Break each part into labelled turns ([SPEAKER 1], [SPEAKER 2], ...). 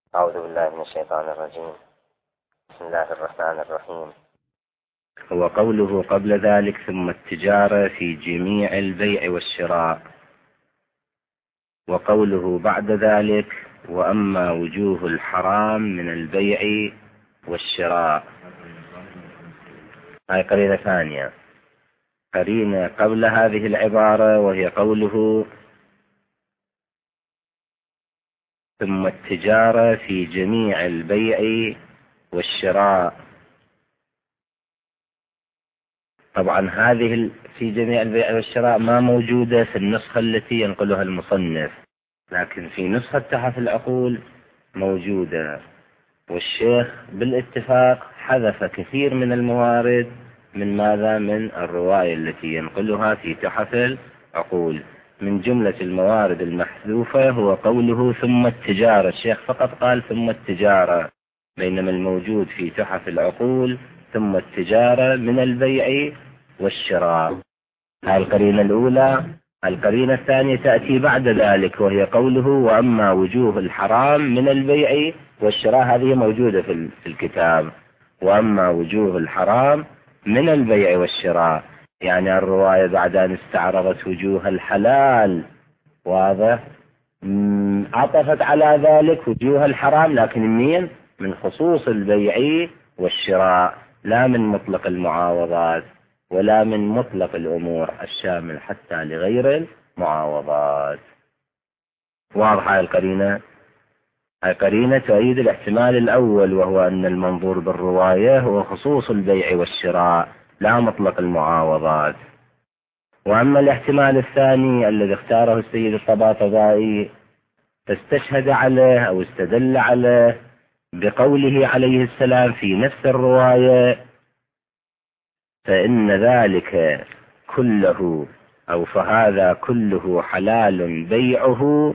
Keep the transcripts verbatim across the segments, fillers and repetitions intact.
[SPEAKER 1] أعوذ بالله من الشيطان الرجيم. بسم الله الرحمن الرحيم.
[SPEAKER 2] وقوله قبل ذلك ثم التجارة في جميع البيع والشراء. وقوله بعد ذلك وأما وجوه الحرام من البيع والشراء. هاي قرينة ثانية، قرينة قبل هذه العبارة وهي قوله ثم التجارة في جميع البيع والشراء. طبعا هذه في جميع البيع والشراء ما موجودة في النسخة التي ينقلها المصنف، لكن في نسخة تحف العقول موجودة، والشيخ بالاتفاق حذف كثير من الموارد من ماذا من الرواية التي ينقلها في تحف العقول. من جملة الموارد المحذوفة هو قوله ثم التجارة، الشيخ فقط قال ثم التجارة، بينما الموجود في تحف العقول ثم التجارة من البيع والشراء. هذه القرينة الأولى. القرينة الثانية تأتي بعد ذلك وهي قوله وأما وجوه الحرام من البيع والشراء، هذه موجودة في الكتاب. وأما وجوه الحرام من البيع والشراء، يعني الرواية بعد أن استعرضت وجوه الحلال، واضح، عطفت على ذلك وجوه الحرام، لكن منين؟ من خصوص البيع والشراء، لا من مطلق المعاوضات ولا من مطلق الأمور الشامل حتى لغير المعاوضات. واضحة هاي القرينة؟ هاي قرينة تؤيد الاحتمال الأول، وهو أن المنظور بالرواية هو خصوص البيع والشراء لا مطلق المعاوضات. وأما الاحتمال الثاني الذي اختاره السيد الطباطبائي فاستشهد عليه أو استدل عليه بقوله عليه السلام في نفس الرواية فإن ذلك كله أو فهذا كله حلال بيعه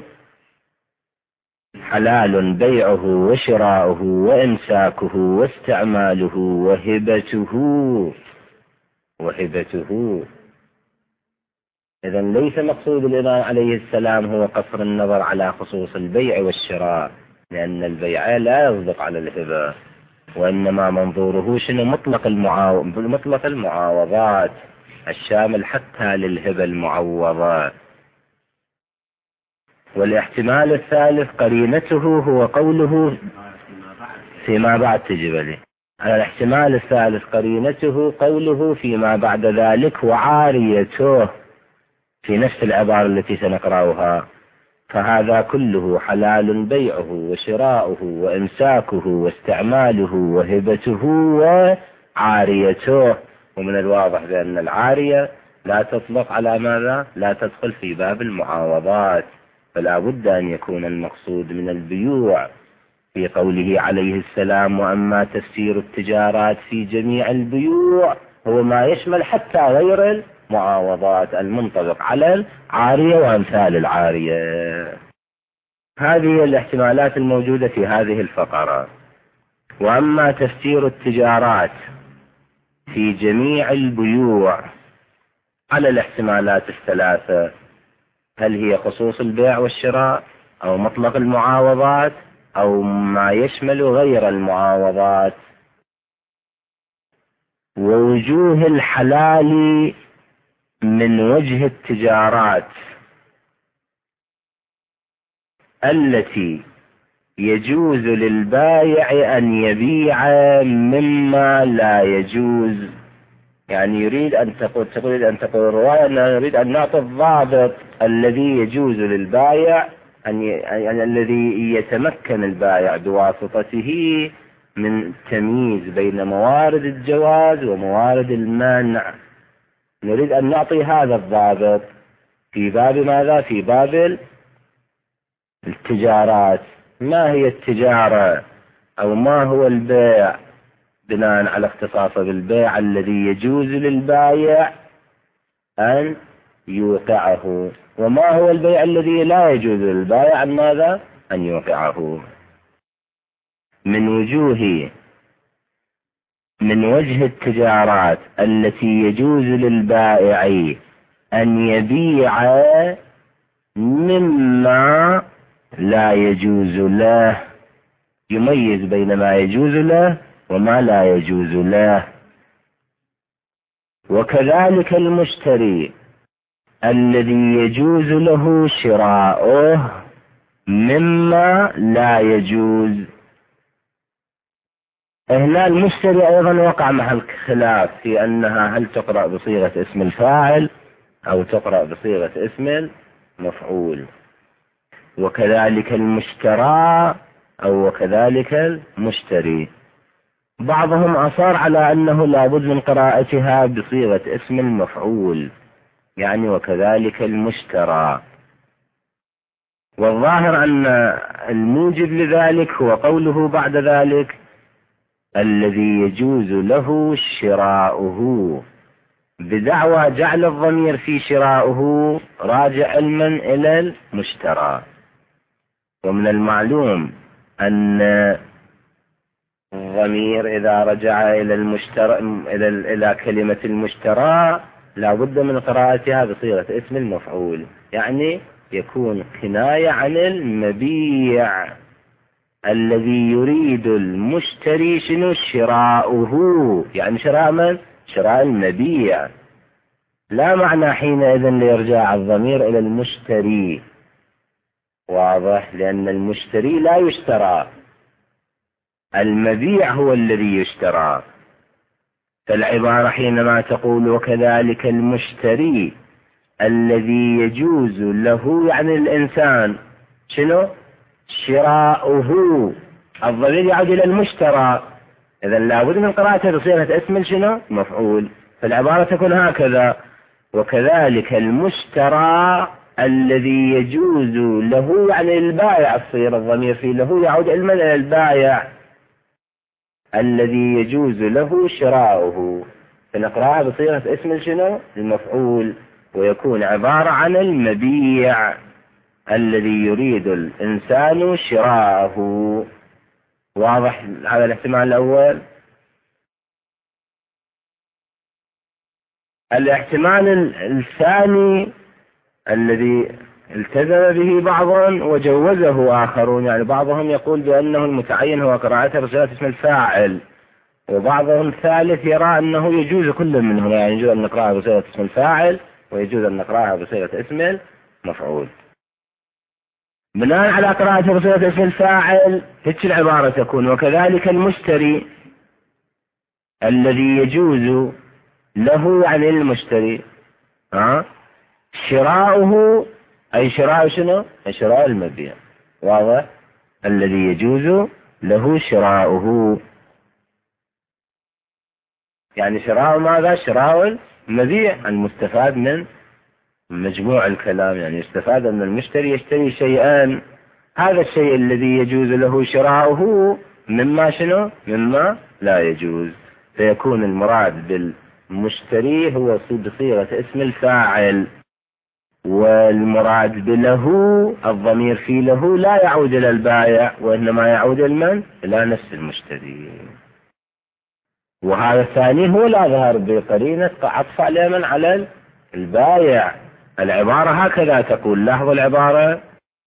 [SPEAKER 2] حلال بيعه وشراؤه وإمساكه واستعماله وهبته وهبته. إذن ليس مقصود الإمام عليه السلام هو قصر النظر على خصوص البيع والشراء، لأن البيع لا يصدق على الهبة، وإنما منظوره شنو؟ مطلق المعاو... مطلق المعاوضات الشامل حتى للهبة المعوضة. والاحتمال الثالث قرينته هو قوله فيما بعد تجب لي. الاحتمال الثالث قرينته قوله فيما بعد ذلك وعاريته في نفس العبارة التي سنقرأها، فهذا كله حلال بيعه وشراؤه وإمساكه واستعماله وهبته وعاريته. ومن الواضح بأن العارية لا تطلق على ماذا؟ لا تدخل في باب المعاوضات، فلا بد أن يكون المقصود من البيوع في قوله عليه السلام وأما تفسير التجارات في جميع البيوع هو ما يشمل حتى غير المعاوضات المنطبق على العارية وأمثال العارية. هذه الاحتمالات الموجودة في هذه الفقرة. وأما تفسير التجارات في جميع البيوع على الاحتمالات الثلاثة، هل هي خصوص البيع والشراء أو مطلق المعاوضات أو ما يشمل غير المعاوضات. ووجوه الحلال من وجه التجارات التي يجوز للبائع أن يبيع مما لا يجوز، يعني يريد أن تقول تقول أن تقول الرواية أنه يريد أن نعطي الضابط الذي يجوز للبائع أن ي... يعني الذي يتمكن البائع بواسطته من تمييز بين موارد الجواز وموارد المنع. نريد أن نعطي هذا الضابط في باب ماذا؟ في باب التجارات. ما هي التجارة أو ما هو البيع بناء على اختصاصه بالبيع الذي يجوز للبائع أن يوقعه، وما هو البيع الذي لا يجوز للبائع أن ماذا؟ أن يوقعه. من وجوه من وجه التجارات التي يجوز للبائع أن يبيع مما لا يجوز له يميز بين ما يجوز له وما لا يجوز له. وكذلك المشتري الذي يجوز له شراؤه مما لا يجوز. هنا المشتري أيضا وقع محل خلاف في أنها هل تقرأ بصيغة اسم الفاعل أو تقرأ بصيغة اسم المفعول. وكذلك المشترى أو وكذلك المشتري. بعضهم أصار على أنه لابد من قراءتها بصيغة اسم المفعول، يعني وكذلك المشترى. والظاهر أن الموجب لذلك هو قوله بعد ذلك الذي يجوز له شراؤه، بدعوى جعل الضمير في شراؤه راجع علما إلى المشترى. ومن المعلوم أن الضمير إذا رجع إلى المشترى إلى إلى كلمة المشترى لا بد من قراءتها بصيغة اسم المفعول، يعني يكون كناية عن المبيع الذي يريد المشتري شنو شراؤه، يعني شراء من؟ شراء المبيع. لا معنى حينئذ ليرجع الضمير إلى المشتري، واضح، لأن المشتري لا يشترى، المبيع هو الذي يشترى. فالعبارة حينما تقول وكذلك المشتري الذي يجوز له، يعني الإنسان شنو شراؤه، الضمير يعود إلى المشترى، إذا لابد من قراءته بصيغة اسم شنو مفعول. فالعبارة تكون هكذا وكذلك المشترى الذي يجوز له، يعني البائع، الصير الضمير فيه له يعود علما إلى البائع الذي يجوز له شراؤه، فنقرأها بصيغة اسم شنو المفعول، ويكون عبارة عن المبيع الذي يريد الإنسان شراءه. واضح هذا الاحتمال الأول. الاحتمال الثاني الذي التزم به بعضهم وجوزه آخرون، يعني بعضهم يقول بأنه المتعين هو قراءته بصيغة اسم الفاعل، وبعضهم الثالث يرى أنه يجوز كل منهم، يعني يجوز أن نقرأها بصيغة اسم الفاعل ويجوز أن نقرأها بصيغة اسم المفعول. بناء على قراءة بصيغة اسم الفاعل هيك العبارة تكون وكذلك المشتري الذي يجوز له، يعني المشتري ها شراؤه، أي شراء شنو؟ أي شراء المبيع. واضح، الذي يجوز له شراؤه، يعني شراء ماذا؟ شراء المبيع، المستفاد من مجموع الكلام، يعني يستفاد أن المشتري يشتري شيئا، هذا الشيء الذي يجوز له شراؤه مما شنو؟ مما لا يجوز، فيكون المراد بالمشتري هو بصيغة اسم الفاعل، والمراد بله الضمير في له لا يعود إلى البائع وإنما يعود المن؟ إلى نفس المشتري. وهذا الثاني هو لا ظهر بقرينة عطف على من؟ على البائع. العبارة هكذا تقول، لاحظوا العبارة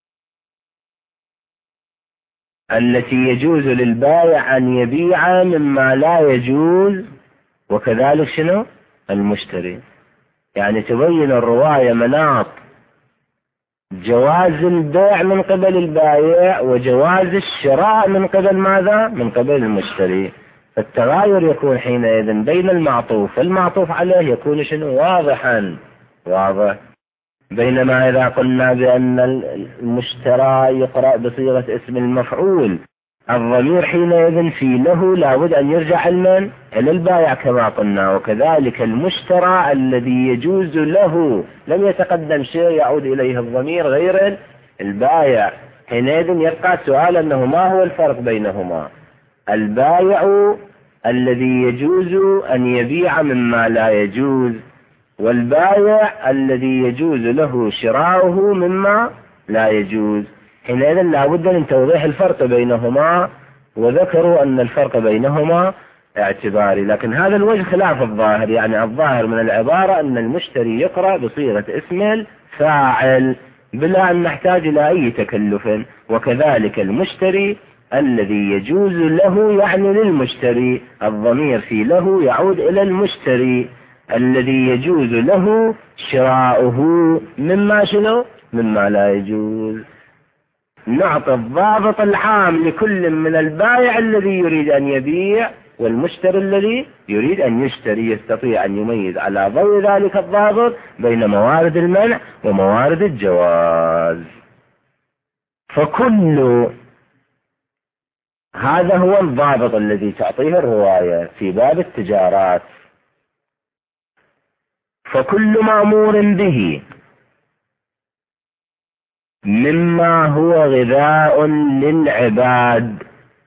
[SPEAKER 2] التي يجوز للبائع أن يبيع مما لا يجوز وكذلك شنو المشتري، يعني تبين الرواية مناط جواز البيع من قبل البائع وجواز الشراء من قبل ماذا؟ من قبل المشتري. فالتغاير يكون حينئذ بين المعطوف والمعطوف عليه يكون شنو؟ واضحا، واضح. بينما إذا قلنا بأن المشترى يقرأ بصيغة اسم المفعول، الضمير حينئذ في له لابد أن يرجع علما إلى البائع كما قلنا، وكذلك المشترى الذي يجوز له لم يتقدم شيء يعود إليه الضمير غير البائع. حينئذ يبقى سؤال أنه ما هو الفرق بينهما؟ البائع الذي يجوز أن يبيع مما لا يجوز، والبائع الذي يجوز له شراؤه مما لا يجوز. حينئذ لا بد من توضيح الفرق بينهما، وذكروا أن الفرق بينهما اعتباري، لكن هذا الوجه خلاف الظاهر، يعني الظاهر من العبارة أن المشتري يقرأ بصيغة اسم الفاعل بلا أن نحتاج إلى أي تكلف، وكذلك المشتري الذي يجوز له يعني للمشتري، الضمير في له يعود إلى المشتري، الذي يجوز له شراؤه مما شنو؟ مما لا يجوز. نعطي الضابط العام لكل من البائع الذي يريد أن يبيع والمشتري الذي يريد أن يشتري، يستطيع أن يميز على ضوء ذلك الضابط بين موارد المنع وموارد الجواز. فكل هذا هو الضابط الذي تعطيه الرواية في باب التجارات. فكل مأمور به مما هو غذاء للعباد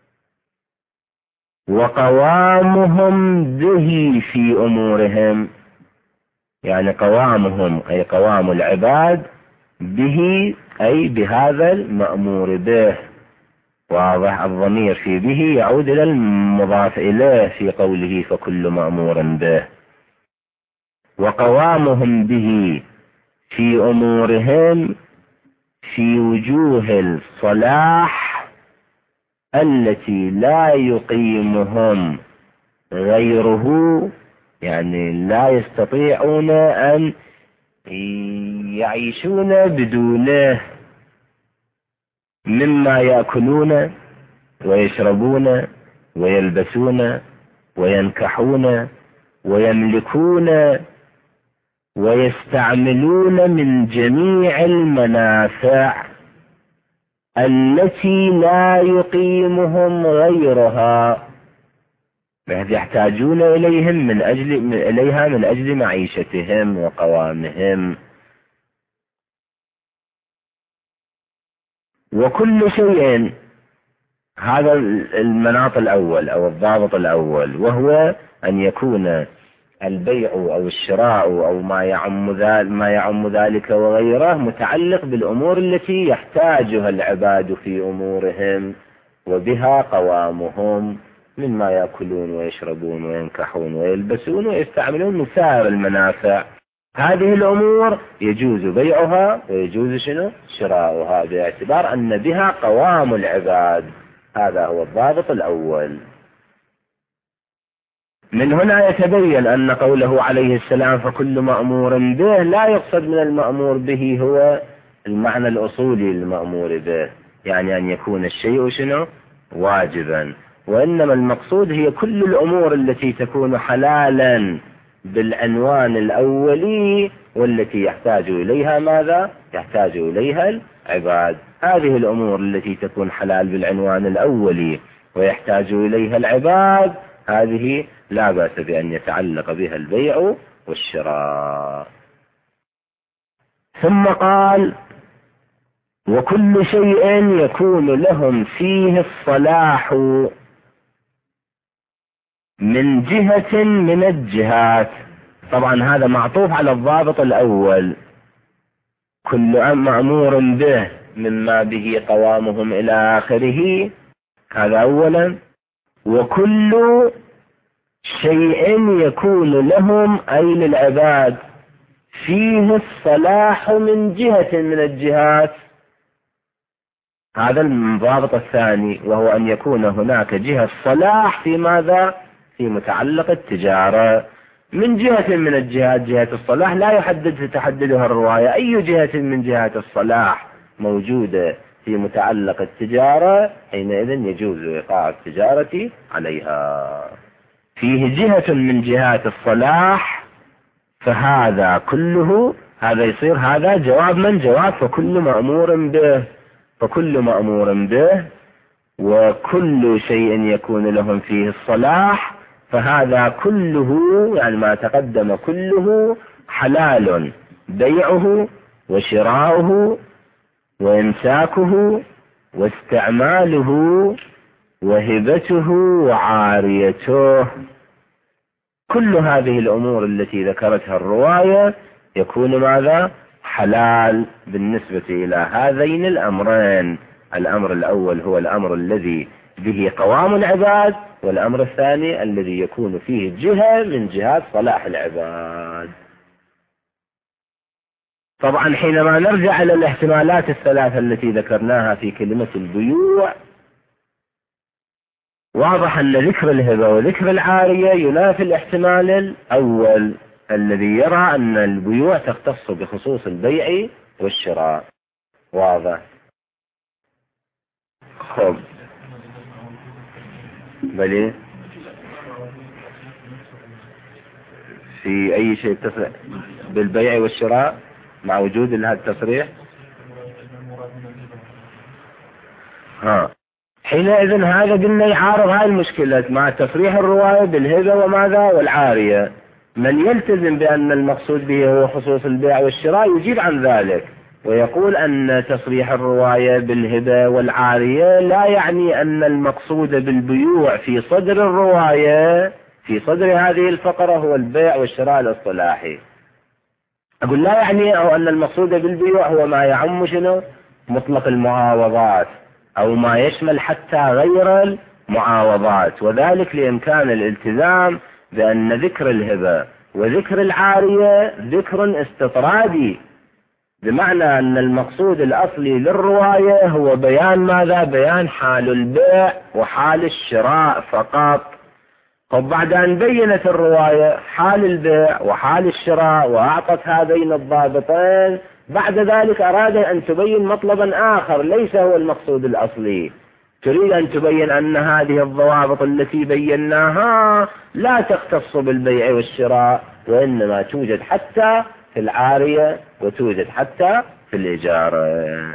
[SPEAKER 2] وقوامهم به في أمورهم، يعني قوامهم أي قوام العباد به أي بهذا المأمور به. واضح؟ الضمير في به يعود إلى المضاف إليه في قوله فكل مأمور به. وقوامهم به في أمورهم في وجوه الصلاح التي لا يقيمهم غيره، يعني لا يستطيعون أن يعيشون بدونه، مما يأكلون ويشربون ويلبسون وينكحون ويملكون ويستعملون من جميع المنافع التي لا يقيمهم غيرها، بحيث يحتاجون إليهم من أجل إليها من أجل معيشتهم وقوامهم. وكل شيء، هذا المناط الأول أو الضابط الأول، وهو أن يكون البيع أو الشراء أو ما يعم ذلك ما يعم ذلك وغيره متعلق بالأمور التي يحتاجها العباد في أمورهم وبها قوامهم، مما يأكلون ويشربون وينكحون ويلبسون ويستعملون من سائر المنافع. هذه الأمور يجوز بيعها ويجوز شنو؟ شراؤها، باعتبار أن بها قوام العباد. هذا هو الضابط الأول. من هنا يتبين أن قوله عليه السلام فكل مأمور به لا يقصد من المأمور به هو المعنى الأصولي للمأمور به، يعني أن يكون الشيء شنو؟ واجبا، وإنما المقصود هي كل الأمور التي تكون حلالا بالعنوان الأولي والتي يحتاج إليها ماذا؟ يحتاج إليها العباد. هذه الأمور التي تكون حلال بالعنوان الأولي ويحتاج إليها العباد، هذه لا بأس بأن يتعلق بها البيع والشراء. ثم قال وكل شيء يكون لهم فيه الصلاح من جهة من الجهات. طبعا هذا معطوف على الضابط الأول، كل مأمور به مما به قوامهم إلى آخره، هذا أولا. وكل شيء يكون لهم أي للعباد فيه الصلاح من جهة من الجهات، هذا الضابط الثاني، وهو أن يكون هناك جهة صلاح في ماذا؟ في متعلق التجارة. من جهة من الجهات، جهة الصلاح لا يحدد تحددها الرواية، أي جهة من جهات الصلاح موجودة في متعلق التجارة حينئذ يجوز إيقاع التجارة عليها. فيه جهة من جهات الصلاح فهذا كله، هذا يصير هذا جواب من جواب فكل مأمور به، فكل مأمور به وكل شيء يكون لهم فيه الصلاح، فهذا كله يعني ما تقدم كله حلال بيعه وشراؤه وإمساكه واستعماله وهبته وعاريته. كل هذه الأمور التي ذكرتها الرواية يكون ماذا؟ حلال بالنسبة إلى هذين الأمرين. الأمر الأول هو الأمر الذي به قوام العباد، والأمر الثاني الذي يكون فيه جهة من جهات صلاح العباد. طبعا حينما نرجع إلى الاحتمالات الثلاثة التي ذكرناها في كلمة البيوع، واضح أن ذكر الهبة وذكر العارية ينافي الاحتمال الأول الذي يرى أن البيوع تختص بخصوص البيع والشراء. واضح؟ خب بلي في أي شيء تصريح بالبيع والشراء مع وجود هذا التصريح؟ ها حينئذ هذا قلنا يعارض هاي المشكلة مع تصريح الرواية بالهبة وماذا والعارية. من يلتزم بأن المقصود به هو خصوص البيع والشراء يجيب عن ذلك ويقول أن تصريح الرواية بالهبة والعارية لا يعني أن المقصود بالبيوع في صدر الرواية في صدر هذه الفقرة هو البيع والشراء الاصطلاحي. أقول لا يعني أو أن المقصود بالبيوع هو ما يعم شنو مطلق المعاوضات أو ما يشمل حتى غير المعاوضات، وذلك لإمكان الالتزام بأن ذكر الهبة وذكر العارية ذكر استطرادي، بمعنى أن المقصود الأصلي للرواية هو بيان ماذا؟ بيان حال البيع وحال الشراء فقط. طب بعد أن بينت الرواية حال البيع وحال الشراء وأعطت هذين الضابطين، بعد ذلك أراد أن تبين مطلبا آخر ليس هو المقصود الأصلي. تريد أن تبين أن هذه الضوابط التي بيناها لا تختص بالبيع والشراء وإنما توجد حتى في العارية وتوجد حتى في الإجارة.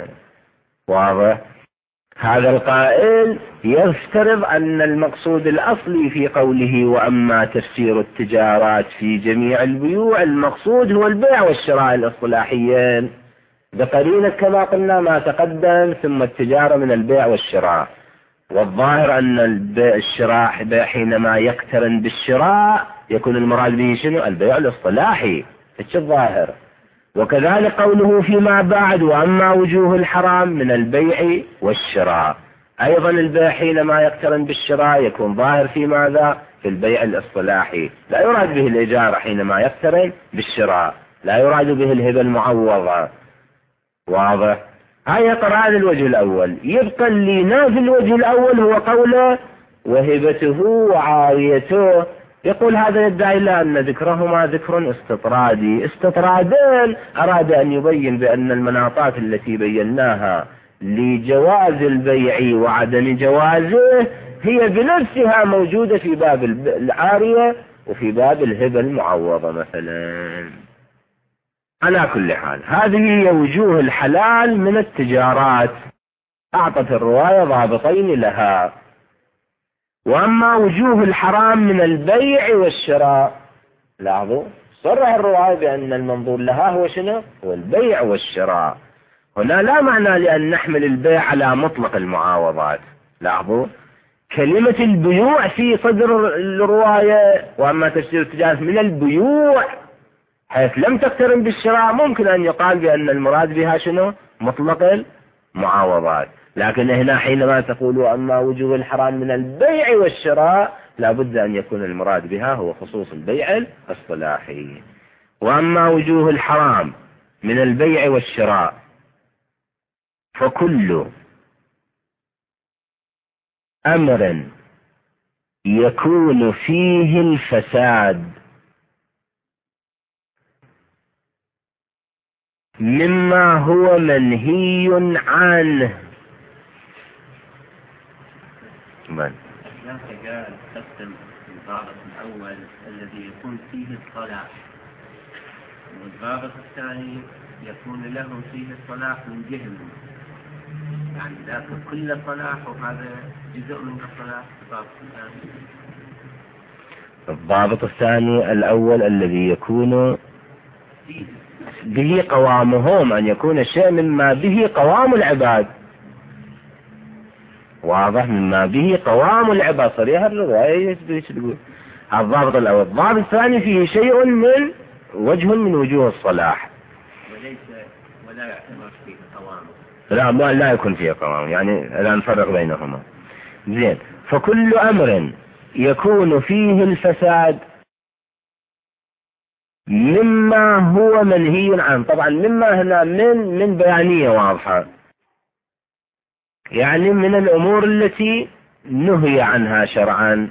[SPEAKER 2] واضح؟ هذا القائل يفترض أن المقصود الأصلي في قوله وأما تفسير التجارات في جميع البيوع المقصود هو البيع والشراء الاصطلاحيين بقرينة كما قلنا ما تقدم ثم التجارة من البيع والشراء. والظاهر أن البيع الشراء بيع حينما يقترن بالشراء يكون المراد به شنو؟ البيع الاصطلاحي. ايش الظاهر؟ وكذلك قوله فيما بعد وأما وجوه الحرام من البيع والشراء، أيضا البيع حينما يقترن بالشراء يكون ظاهر في ماذا؟ في البيع الاصطلاحي. لا يراد به الإجارة حينما يقترن بالشراء، لا يراد به الهبة المعوضة. واضح؟ هاي قراءة الوجه الأول. يبقى اللي نافي الوجه الأول هو قوله وهبته وعاريته. يقول هذا يدعي لا أن ذكرهما ذكر استطرادي. استطرادين أراد أن يبين بأن المناطات التي بيناها لجواز البيع وعدم جوازه هي بنفسها موجودة في باب العارية وفي باب الهبة المعوضة مثلا. على كل حال هذه هي وجوه الحلال من التجارات، أعطت الرواية ضابطين لها. وأما وجوه الحرام من البيع والشراء، لاحظوا صرح الرواية بأن المنظور لها هو شنو؟ هو البيع والشراء. هنا لا معنى لأن نحمل البيع على مطلق المعاوضات. لاحظوا كلمة البيوع في صدر الرواية وأما تفسير التجارة من البيوع حيث لم تقترن بالشراء ممكن أن يقال بأن المراد بها شنو؟ مطلق المعاوضات. لكن هنا حينما تقول أما وجوه الحرام من البيع والشراء لابد أن يكون المراد بها هو خصوص البيع الاصطلاحي. وأما وجوه الحرام من البيع والشراء فكل أمر يكون فيه الفساد مما هو منهي عنه. من؟
[SPEAKER 3] هناك جاء قسم الضابط الأول الذي يكون فيه الصلاح، والضابط الثاني يكون له فيه الصلاح من جهة، يعني ذاك كل صلاح وهذا جزء من الصلاح. الضابط الثاني
[SPEAKER 2] الضابط الثاني الأول الذي يكون به قوامهم، أن يكون شيء مما به قوام العباد. واضح؟ مما به قوام العباد صريح الرواية يقول الضابط الأول. الضابط الثاني فيه شيء من وجه من وجوه الصلاح
[SPEAKER 3] وليس ولا يعتبر فيه قوام.
[SPEAKER 2] لا ما لا يكون فيه قوام، يعني لا نفرق بينهما. زين. فكل أمر يكون فيه الفساد مما هو منهي عنه. طبعا مما هنا من من بيانية واضحة، يعني من الأمور التي نهي عنها شرعا.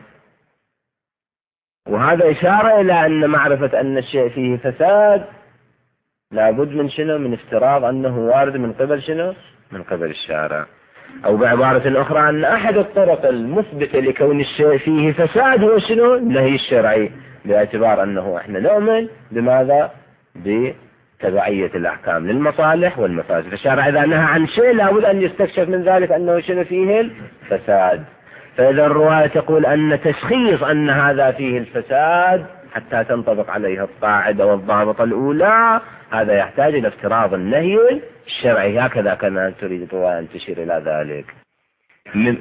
[SPEAKER 2] وهذا إشارة إلى أن معرفة أن الشيء فيه فساد لابد من شنو؟ من افتراض أنه وارد من قبل شنو؟ من قبل الشارع. أو بعبارة أخرى أن أحد الطرق المثبتة لكون الشيء فيه فساد هو شنو؟ النهي الشرعي، باعتبار أنه إحنا نؤمن بماذا؟ بتبعية الأحكام للمصالح والمفاسد. الشارع إذا نهى عن شيء لابد أن يستكشف من ذلك أنه شنو فيه الفساد. فإذا الرواية تقول أن تشخيص أن هذا فيه الفساد حتى تنطبق عليها القاعدة والضابطة الأولى، هذا يحتاج إلى افتراض النهي الشرعي. هكذا كان تريد الرواية أن تشير إلى ذلك. من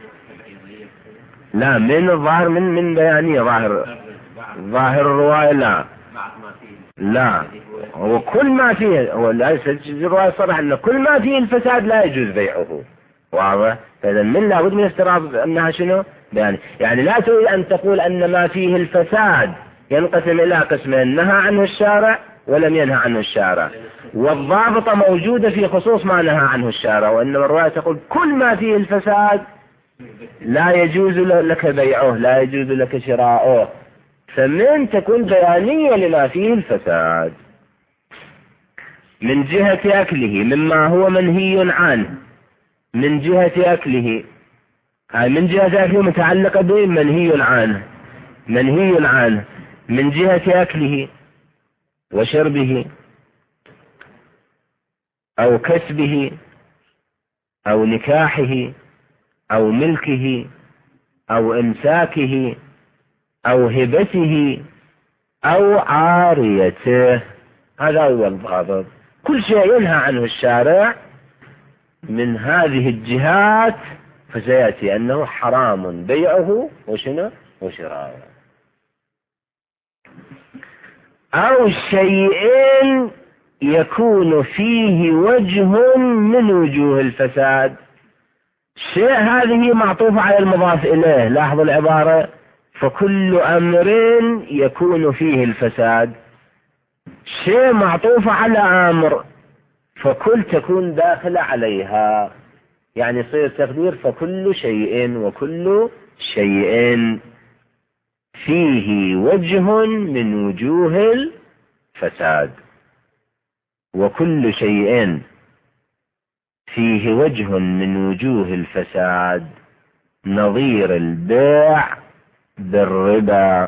[SPEAKER 2] لا من الظاهر من من بيانية ظاهر ظاهر الرواية لا لا وكل ما فيه هو الرواية صرح أن كل ما فيه الفساد لا يجوز بيعه. واضح؟ فإذا من لابد من افتراض أنها شنو؟ يعني يعني لا تريد أن تقول أن ما فيه الفساد ينقسم إلى قسمين، نهى عنه الشارع ولم ينهى عنه الشارع، والضابطة موجودة في خصوص ما نهى عنه الشارع. وإنما الرواية تقول كل ما فيه الفساد لا يجوز لك بيعه، لا يجوز لك شراؤه. فمن تكون بيانية لما فيه الفساد من جهة أكله مما هو منهي عنه، من جهة أكله هاي من جهة أكله متعلقة به منهي عنه منهي عنه من جهة أكله وشربه أو كسبه أو نكاحه أو ملكه أو إمساكه أو هبته أو عاريته. هذا هو الضابط. كل شيء ينهى عنه الشارع من هذه الجهات فسيأتي أنه حرام بيعه وشنو وشراؤه. أو شيء يكون فيه وجه من وجوه الفساد. شيء هذه معطوفة على المضاف إليه، لاحظوا العبارة، فكل أمر يكون فيه الفساد. شيء معطوفة على أمر فكل تكون داخلة عليها، يعني يصير تقدير فكل شيء وكل شيء فيه وجه من وجوه الفساد. وكل شيء فيه وجه من وجوه الفساد نظير البيع بالربا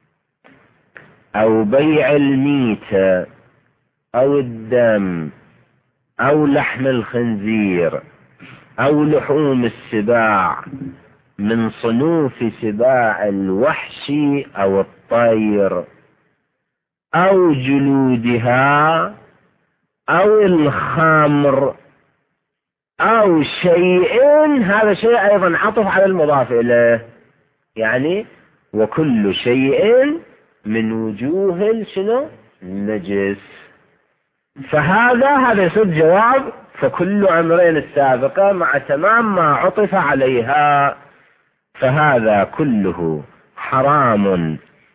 [SPEAKER 2] أو بيع الميتة أو الدم أو لحم الخنزير أو لحوم السباع من صنوف سباع الوحش أو الطير أو جلودها أو الخمر أو شيء. هذا شيء أيضا عطف على المضاف إليه، يعني وكل شيء من وجوه شنو النجس. فهذا هذا يصير جواب فكل أمرين السابقة مع تمام ما عطف عليها. فهذا كله حرام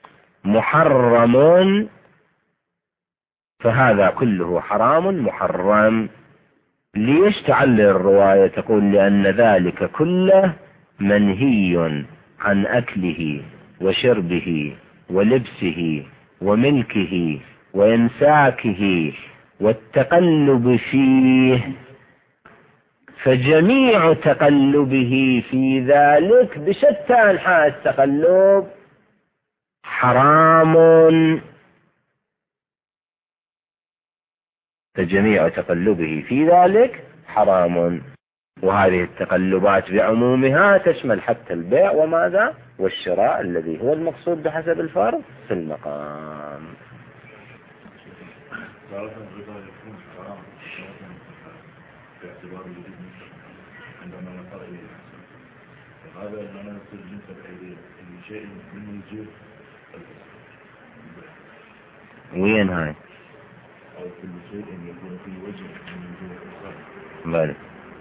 [SPEAKER 2] محرم فهذا كله حرام محرم. ليش تعلل الرواية؟ تقول لأن ذلك كله منهي عن أكله وشربه ولبسه وملكه وإمساكه والتقلب فيه، فجميع تقلبه في ذلك بشتى أنحاء التقلب حرام. فجميع تقلبه في ذلك حرام. وهذه التقلبات بعمومها تشمل حتى البيع وماذا والشراء الذي هو المقصود بحسب الفرض في المقام.
[SPEAKER 4] باعتبار وجود عندما نقرأ هذا أننا نقول جنس الأيدي شيء من وجوه
[SPEAKER 2] وين هاي؟
[SPEAKER 4] أو كل شيء يكون فيه وجه من وجوه الفساد.
[SPEAKER 2] بلى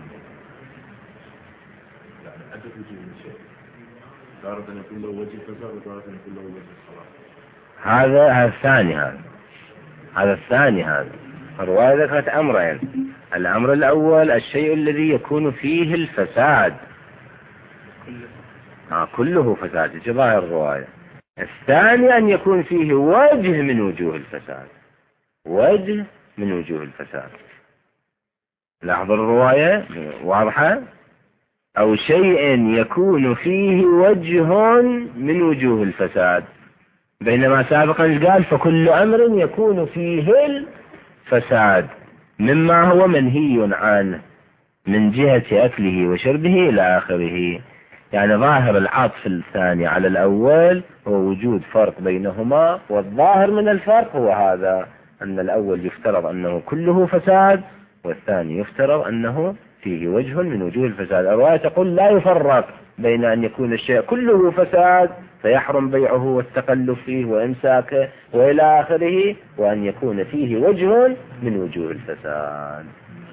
[SPEAKER 4] يعني عدة وجوه الشيء، تارة يكون له وجه فساد وتارة يكون له وجه الصلاة.
[SPEAKER 2] هذا هذا الثاني هذا هذا الثاني هذا الرواية ذكرت أمرين. الأمر الأول الشيء الذي يكون فيه الفساد آه كله فساد جباء الرواية. الثاني أن يكون فيه وجه من وجوه الفساد، وجه من وجوه الفساد. لاحظوا الرواية واضحة. أو شيء يكون فيه وجه من وجوه الفساد، بينما سابقا قال فكل أمر يكون فيه الفساد مما هو منهي عنه من جهة أكله وشربه إلى آخره. يعني ظاهر العطف الثاني على الأول هو وجود فرق بينهما، والظاهر من الفرق هو هذا، أن الأول يفترض أنه كله فساد، والثاني يفترض أنه فيه وجه من وجوه الفساد. الرواية تقول لا يفرق بين أن يكون الشيء كله فساد فيحرم بيعه والتقلب فيه وإمساكه وإلى آخره، وأن يكون فيه وجه من وجوه الفساد.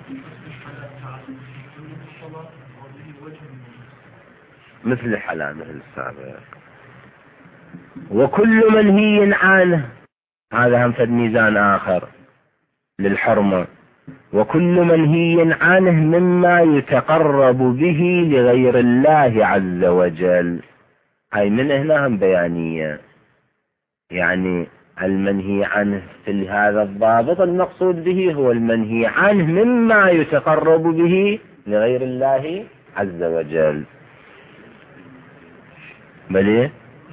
[SPEAKER 2] مثل الحلال مثل السابق. وكل منهي عنه، هذا هم فد ميزان آخر للحرمة. وكل منهي عنه مما يتقرب به لغير الله عز وجل. هاي من هنا هم بيانية، يعني المنهي عنه في هذا الضابط المقصود به هو المنهي عنه مما يتقرب به لغير الله عز وجل. بليه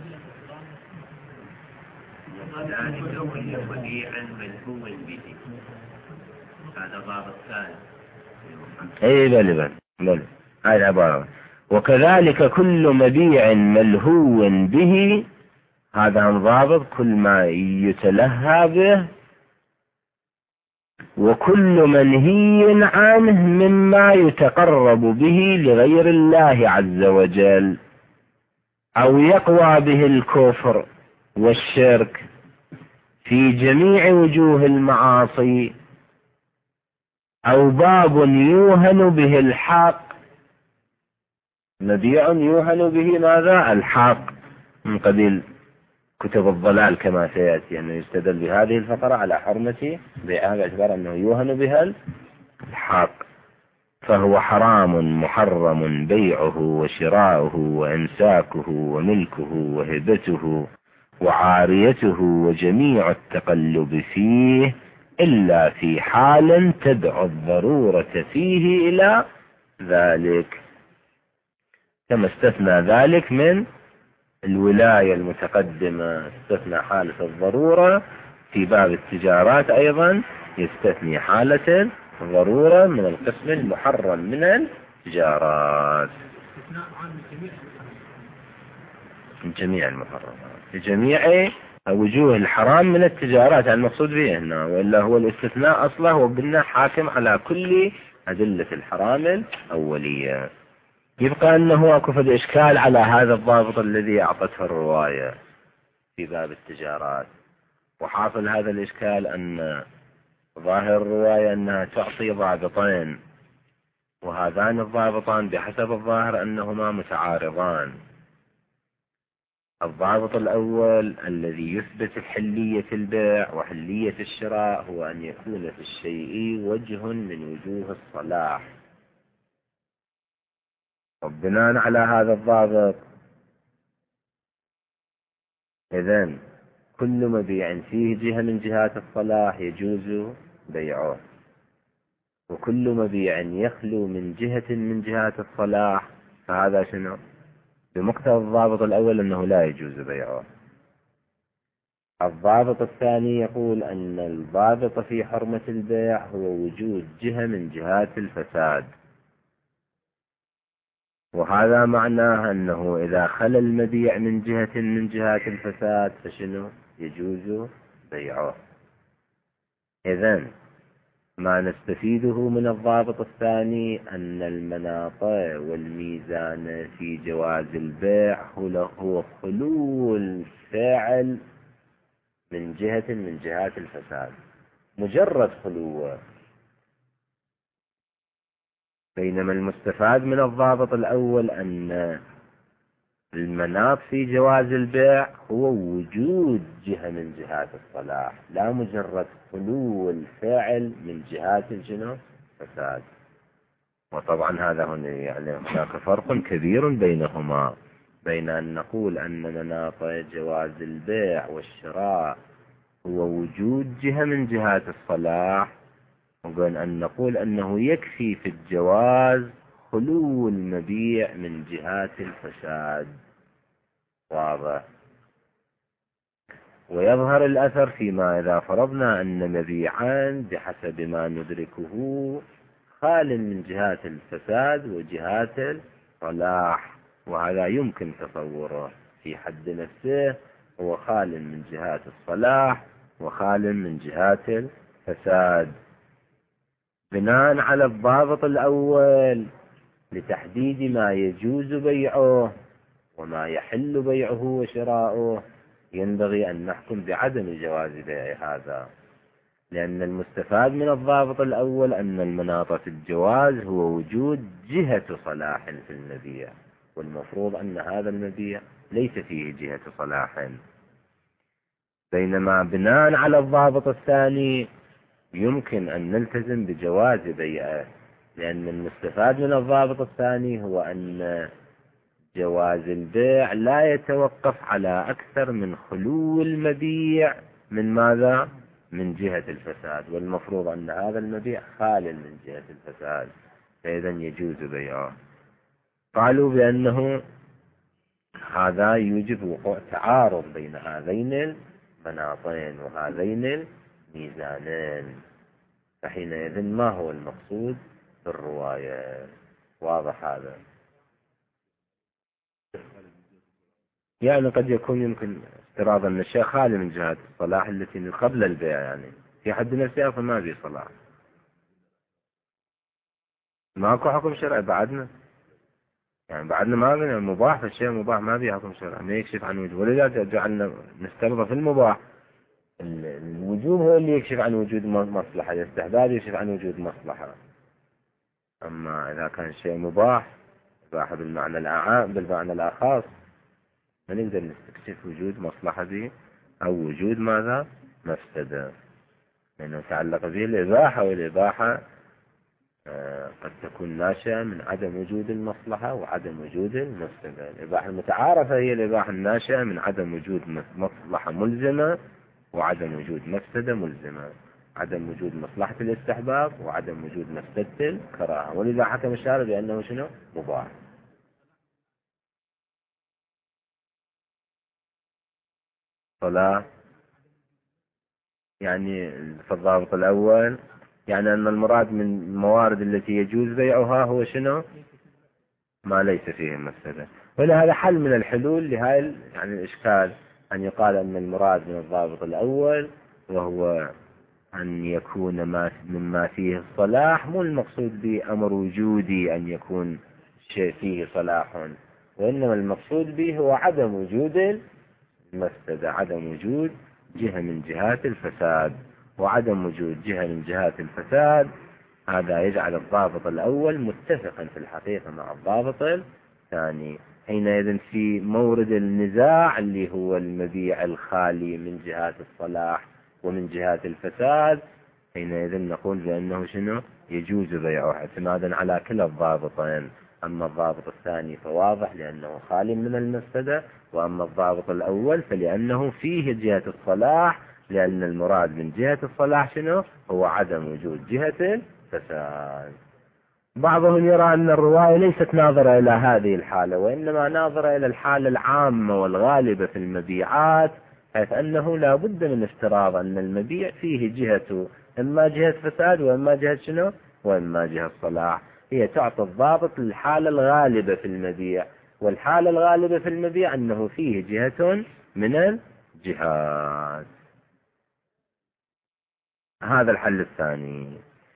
[SPEAKER 3] هذا ضابط ثاني.
[SPEAKER 2] اي بل بل بل هاي العبارة. وكذلك كل مبيع ملهو به، هذا هم ضابط كل ما يتلهى به. وكل منهي عنه مما يتقرب به لغير الله عز وجل أو يقوى به الكفر والشرك في جميع وجوه المعاصي، أو باب يوهن به الحق. مبيع يوهن به ماذا؟ الحق، من قبيل كتب الضلال كما سيأتي أنه يستدل بهذه الفقرة على حرمة بيعها باعتبار أنه يوهن بها الحق، فهو حرام محرم بيعه وشراؤه وإمساكه وملكه وهبته وعاريته وجميع التقلب فيه، إلا في حال تدعو الضرورة فيه إلى ذلك، كما استثنى ذلك من الولاية المتقدمة. استثنى حالة الضرورة في باب التجارات، أيضا يستثني حالة الضرورة من القسم المحرم من التجارات، من جميع المحرمات، في جميع وجوه الحرام من التجارات المقصود به هنا، وإلا هو الاستثناء أصله وقلنا حاكم على كل أدلة الحرام الأولية. يبقى أنه أكو فد إشكال على هذا الضابط الذي أعطته الرواية في باب التجارات، وحاصل هذا الإشكال أن ظاهر الرواية أنها تعطي ضابطين، وهذان الضابطان بحسب الظاهر أنهما متعارضان. الضابط الأول الذي يثبت حلية البيع وحلية الشراء هو أن يكون في الشيء وجه من وجوه الصلاح، وبناء على هذا الضابط إذن كل مبيع فيه جهة من جهات الصلاح يجوز بيعه، وكل مبيع يخلو من جهة من جهات الصلاح فهذا شنو؟ بمقتضى الضابط الأول أنه لا يجوز بيعه. الضابط الثاني يقول أن الضابط في حرمة البيع هو وجود جهة من جهات الفساد، وهذا معناه أنه إذا خلى المبيع من جهة من جهات الفساد فشنو؟ يجوز بيعه. إذن ما نستفيده من الضابط الثاني أن المناط والميزان في جواز البيع هو خلو الفاعل من جهة من جهات الفساد، مجرد خلوه. بينما المستفاد من الضابط الأول أن المناط في جواز البيع هو وجود جهة من جهات الصلاح، لا مجرد خلو الفاعل من جهات الجنو فساد. وطبعا هذا هنا يعني هناك فرق كبير بينهما، بين أن نقول أن مناط جواز البيع والشراء هو وجود جهة من جهات الصلاح، وبين أن نقول أنه يكفي في الجواز خلو المبيع من جهات الفساد. واضح. ويظهر الأثر فيما إذا فرضنا أن مبيعان بحسب ما ندركه خال من جهات الفساد وجهات الصلاح، وهذا يمكن تصوره في حد نفسه، هو خال من جهات الصلاح وخال من جهات الفساد. بناء على الضابط الأول لتحديد ما يجوز بيعه وما يحل بيعه وشراؤه، ينبغي أن نحكم بعدم جواز بيع هذا، لأن المستفاد من الضابط الأول أن المناط في الجواز هو وجود جهة صلاح في المبيع، والمفروض أن هذا المبيع ليس فيه جهة صلاح. بينما بناء على الضابط الثاني يمكن أن نلتزم بجواز بيعه، لأن المستفاد من الضابط الثاني هو أن جواز البيع لا يتوقف على أكثر من خلو المبيع من ماذا؟ من جهة الفساد، والمفروض أن هذا المبيع خال من جهة الفساد، فإذا يجوز بيعه. قالوا بأنه هذا يوجب وقوع تعارض بين هذين المناطين وهذين الميزانين، فحينئذ ما هو المقصود بالرواية؟ واضح هذا؟ يعني قد يكون يمكن افتراض أن الشيء خالي من جهات الصلاح التي قبل البيع، يعني في حد نفسه فما في صلاح، ماكو حكم شرعي بعدنا، يعني بعدنا ما قلنا مباح، فالشيء مباح ما في حكم شرعي، ما يكشف عن وجود. ولذا جعلنا نسترضى في المباح الوجود هو اللي يكشف عن وجود مصلحة، الاستحباب يكشف عن وجود مصلحة. أما إذا كان الشيء مباح مباح بالمعنى الأعام بالمعنى الأخص، ما نقدر نستكشف وجود مصلحة دي أو وجود ماذا؟ مفسدة، لأنه يتعلق به الإباحة، والإباحة آه قد تكون ناشئة من عدم وجود المصلحة وعدم وجود المفسدة. الإباحة المتعارفة هي الإباحة الناشئة من عدم وجود مصلحة ملزمة وعدم وجود مفسدة ملزمة، عدم وجود مصلحة الاستحباب وعدم وجود مفسدة الكراهة، ولذا حكم الشارع بأنه شنو؟ مباح. صلاة يعني في الضابط الأول يعني أن المراد من الموارد التي يجوز بيعها هو شنو؟ ما ليس فيه مفسدة. ولهذا حل من الحلول لهذا يعني الإشكال أن يقال أن المراد من الضابط الأول وهو أن يكون ما مما فيه الصلاح، مو المقصود بأمر وجودي أن يكون شيء فيه صلاح، وإنما المقصود به هو عدم وجود المفسدة، عدم وجود جهة من جهات الفساد، وعدم وجود جهة من جهات الفساد هذا يجعل الضابط الأول متفقا في الحقيقة مع الضابط الثاني. حينئذ في مورد النزاع اللي هو المبيع الخالي من جهات الصلاح ومن جهات الفساد، حينئذ نقول بأنه شنو؟ يجوز بيعه اعتمادا على كلا الضابطين. أما الضابط الثاني فواضح لأنه خالي من المفسدة، وأما الضابط الأول فلأنه فيه جهة الصلاح، لأن المراد من جهة الصلاح شنو؟ هو عدم وجود جهة الفساد. بعضهم يرى أن الرواية ليست ناظرة إلى هذه الحالة، وإنما ناظرة إلى الحالة العامة والغالبة في المبيعات، حيث أنه لا بد من افتراض أن المبيع فيه جهة إما جهة فساد وإما جهة شنو؟ وإما جهة صلاح. هي تعطي الضابط للحالة الغالبة في المبيع، والحالة الغالبة في المبيع أنه فيه جهة من الجهات. هذا الحل الثاني،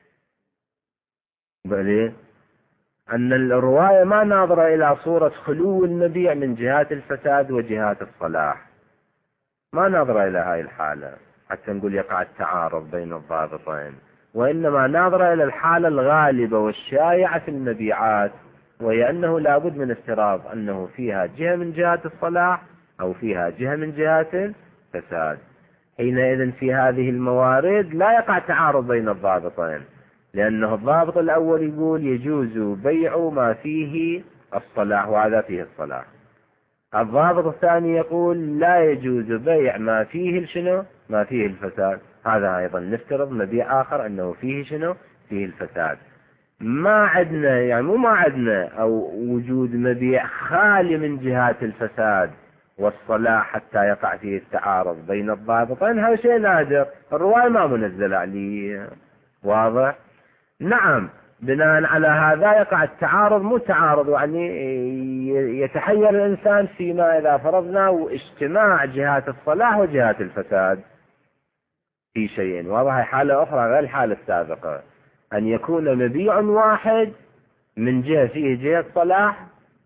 [SPEAKER 2] بل أن الرواية ما ناظرة إلى صورة خلو المبيع من جهات الفساد وجهات الصلاح، ما ناظرة إلى هاي الحالة حتى نقول يقع التعارض بين الضابطين، وإنما ناظرة إلى الحالة الغالبة والشائعة في المبيعات، وهي أنه لابد من افتراض أنه فيها جهة من جهات الصلاح أو فيها جهة من جهات الفساد. حينئذ في هذه الموارد لا يقع تعارض بين الضابطين، لأنه الضابط الأول يقول يجوز بيع ما فيه الصلاح وهذا فيه الصلاح، الضابط الثاني يقول لا يجوز بيع ما فيه شنو ما فيه الفساد. هذا أيضا نفترض مبيع آخر أنه فيه شنو فيه الفساد. ما عندنا يعني مو ما عندنا أو وجود مبيع خالي من جهات الفساد والصلاح حتى يقع فيه التعارض بين الضابطين، هذا شيء نادر، الرواية ما منزل عليه. واضح؟ نعم، بناء على هذا يقع التعارض، مو تعارض يعني يتحير الإنسان فيما إذا فرضنا اجتماع جهات الصلاح وجهات الفساد في شيء. واضح؟ حالة أخرى غير الحالة السابقة، أن يكون مبيع واحد من جهة فيه جهة صلاح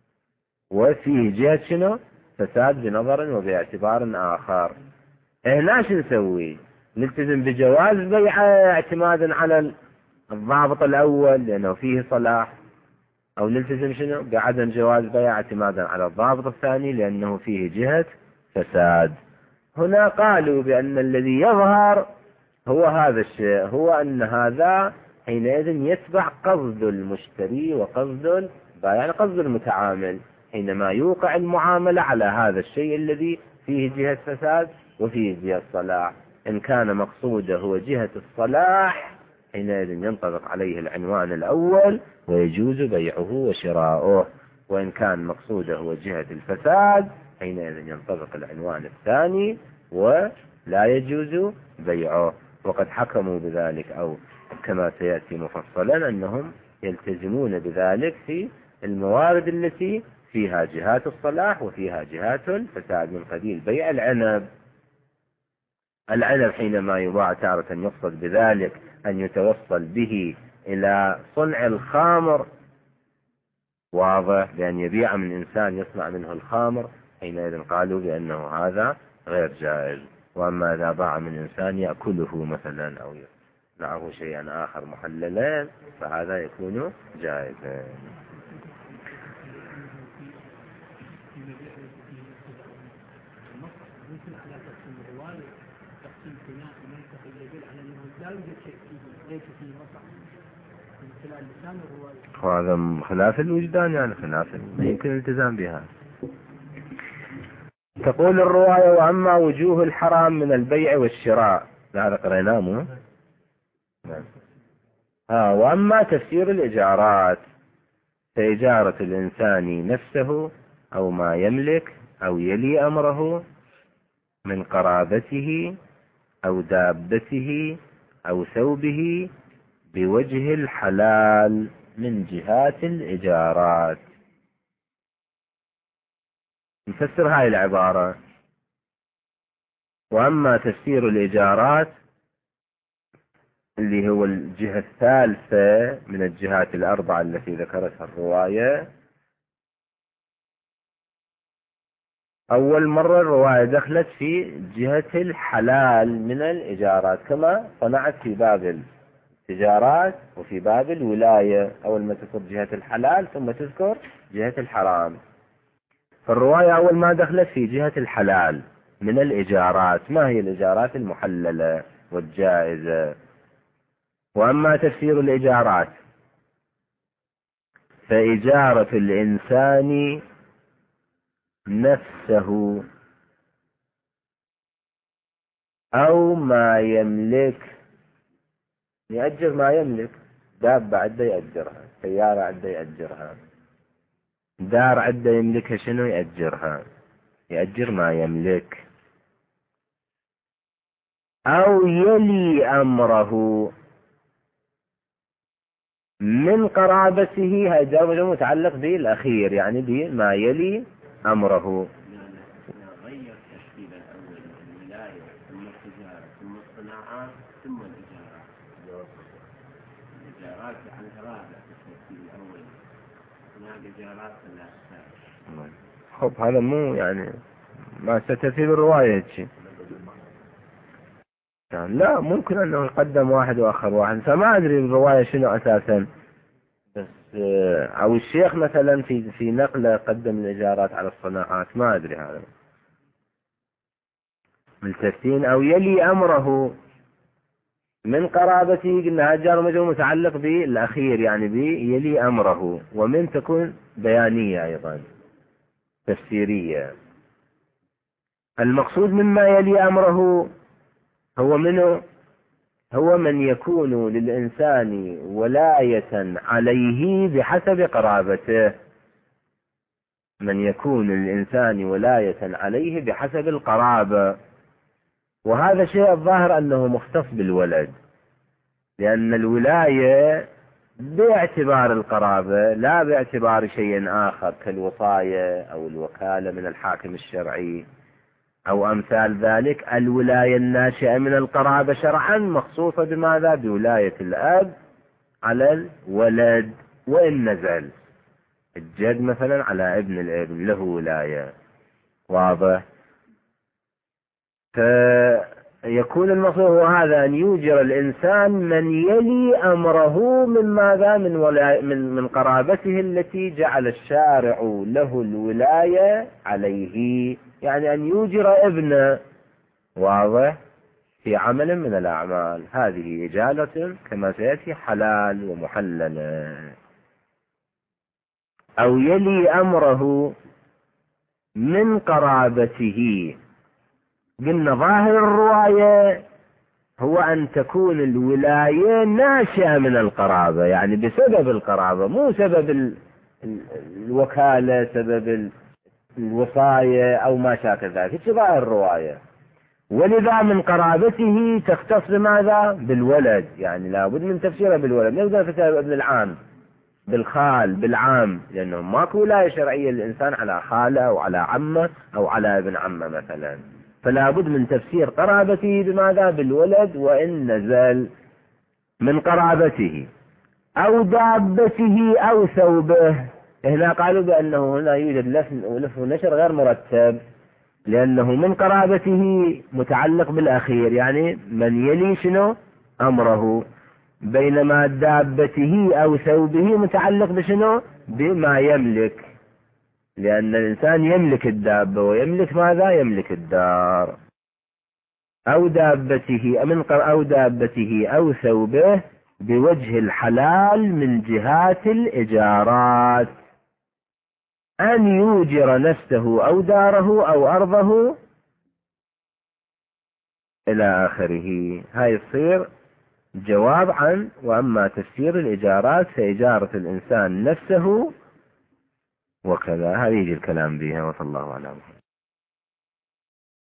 [SPEAKER 2] وفيه جهة شنو فساد بنظر وباعتبار آخر. هنا شو نسوي؟ نلتزم بجواز بيعه اعتمادا على الضابط الأول لأنه فيه صلاح، أو نلتزم شنو بعدم جواز بيع اعتمادا على الضابط الثاني لأنه فيه جهة فساد. هنا قالوا بأن الذي يظهر هو هذا الشيء، هو أن هذا حينئذ يتبع قصد المشتري وقصد البائع، يعني قصد المتعامل حينما يوقع المعاملة على هذا الشيء الذي فيه جهة فساد وفيه جهة صلاح. إن كان مقصوده هو جهة الصلاح حينئذ ينطبق عليه العنوان الأول ويجوز بيعه وشراؤه، وإن كان مقصوده هو جهة الفساد حينئذ ينطبق العنوان الثاني ولا يجوز بيعه. وقد حكموا بذلك أو كما سيأتي مفصلا أنهم يلتزمون بذلك في الموارد التي فيها جهات الصلاح وفيها جهات الفساد، من قبيل بيع العنب. العنب حينما يباع تارة يقصد بذلك أن يتوصل به إلى صنع الخامر، واضح، بأن يبيع من إنسان يصنع منه الخامر، حينئذ قالوا بأنه هذا غير جائز. وأما إذا باع من إنسان يأكله مثلا أو يصنعه شيئا آخر محللا فهذا يكون جائزا. وهذا خلاف الوجدان، يعني خلاف ما يمكن الالتزام بها. تقول الرواية: وأما وجوه الحرام من البيع والشراء، هذا قريناه مو؟ ها وأما تفسير الإجارات فإجارة الإنسان نفسه أو ما يملك أو يلي أمره من قرابته أو دابته أو ثوبه بوجه الحلال من جهات الإجارات. نفسر هاي العبارة: وأما تفسير الإجارات اللي هو الجهة الثالثة من الجهات الأربعة التي ذكرتها الرواية. أول مرة الرواية دخلت في جهة الحلال من الإجارات كما صنعت في باب التجارات وفي باب الولاية، أول ما تذكر جهة الحلال ثم تذكر جهة الحرام. فالرواية أول ما دخلت في جهة الحلال من الإجارات. ما هي الإجارات؟ المحللة والجائزة. وأما تفسير الإجارات فإجارة الإنسان نفسه أو ما يملك، يأجر ما يملك، دابة عده يأجرها، سيارة عده يأجرها، دار عده يملكها شنو يأجرها، يأجر ما يملك. أو يلي أمره من قرابته، هاي جار متعلق بالأخير يعني بما يلي أمره.
[SPEAKER 3] غير تشكيل الأول الولاية ثم التجارة ثم الصناعات ثم الإجارات. الإجارات عن هرابة في التشكيل الأول، هناك إجارات ثلاثة.
[SPEAKER 2] خب هذا مو يعني ما ستفيد الرواية شيء. لا ممكن أنه يقدم واحد وآخر واحد، فما أدري الرواية شنو أساسا، بس أو الشيخ مثلا في في نقله قدم الإجارات على الصناعات، ما أدري هذا ملتفتين. أو يلي أمره من قرابته، قلنا هجار مجرور متعلق بالأخير يعني بي يلي أمره، ومن تكون بيانية أيضا. تفسيرية. المقصود مما يلي أمره هو منه هو من يكون للإنسان ولاية عليه بحسب قرابته، من يكون للإنسان ولاية عليه بحسب القرابة. وهذا الشيء الظاهر أنه مختص بالولد، لأن الولاية باعتبار القرابة لا باعتبار شيء آخر كالوصاية أو الوكالة من الحاكم الشرعي أو أمثال ذلك. الولاية الناشئة من القرابة شرعا مخصوصة بماذا؟ بولاية الأب على الولد، وإن نزل الجد مثلا على ابن الابن له ولاية. واضح؟ فيكون المقصود هو هذا، أن يوجر الإنسان من يلي أمره من ماذا؟ من, ولا من, من قرابته التي جعل الشارع له الولاية عليه، يعني أن يوجر ابنه. واضح؟ في عمل من الأعمال، هذه إجالة كما سيأتي حلال ومحلل. أو يلي أمره من قرابته. قلنا ظاهر الرواية هو أن تكون الولاية ناشئة من القرابة، يعني بسبب القرابة، مو سبب الوكالة، سبب الوصاية أو ما شاكل ذلك. ظاهر الرواية. ولذا من قرابته تختص بماذا؟ بالولد، يعني لابد من تفسيرها بالولد. نقدر نفسرها ابن العام، بالخال، بالعام، لأنه ماكو ولاية شرعية للإنسان على خاله أو على عمه أو على ابن عمه مثلا، فلا بد من تفسير قرابته بماذا؟ بالولد وإن نزل من قرابته. أو دابته أو ثوبه. هنا قالوا بأنه هنا يوجد لف ونشر غير مرتب، لأنه من قرابته متعلق بالأخير، يعني من يلي شنو؟ أمره. بينما دابته أو ثوبه متعلق بشنو؟ بما يملك، لأن الإنسان يملك الدابة ويملك ماذا؟ يملك الدار. أو دابته من أو دابته أو ثوبه بوجه الحلال من جهات الإجارات، أن يوجر نفسه أو داره أو أرضه إلى آخره. هاي تصير جواب عن وأما تفسير الإجارات فإجارة الإنسان نفسه وكذا، هذه يجي الكلام بها. وصلى الله على محمد.